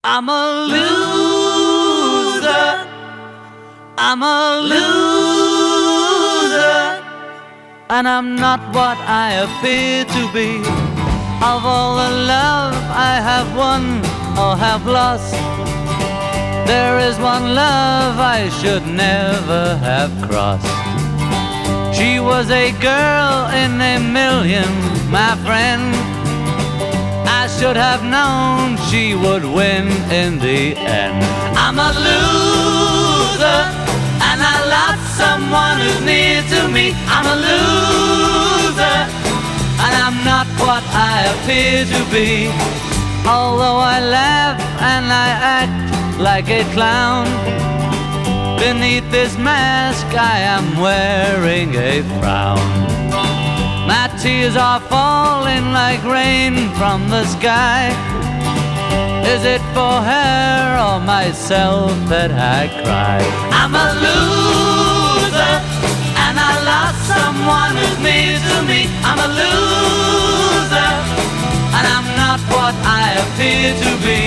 I'm a loser. I'm a loser. And I'm not what I appear to be. Of all the love I have won or have lost, there is one love I should never have crossed. She was a girl in a million, my friend. I should have known she would win in the end. I'm a loser, and I lost someone who's near to me. I'm a loser, and I'm not what I appear to be. Although I laugh and I act like a clown, beneath this mask I am wearing a frown. My tears are falling like rain from the sky. Is it for her or myself that I cry? I'm a loser, and I lost someone who's near to me. I'm a loser, and I'm not what I appear to be.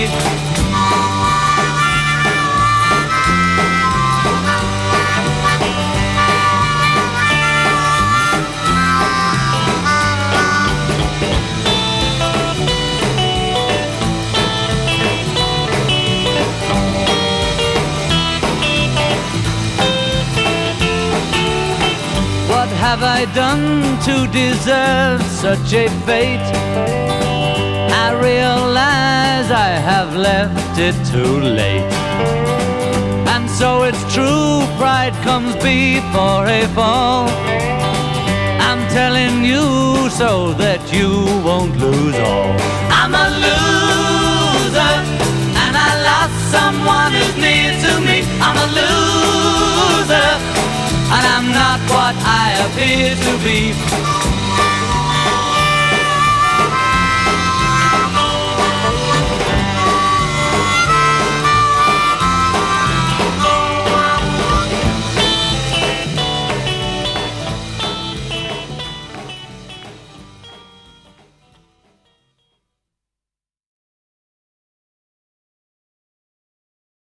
What have I done to deserve such a fate? I realize I have left it too late. And so it's true, pride comes before a fall. I'm telling you so that you won't lose all. I'm a loser, and I lost someone who's near to me. I'm a loser, and I'm not what I appear to be.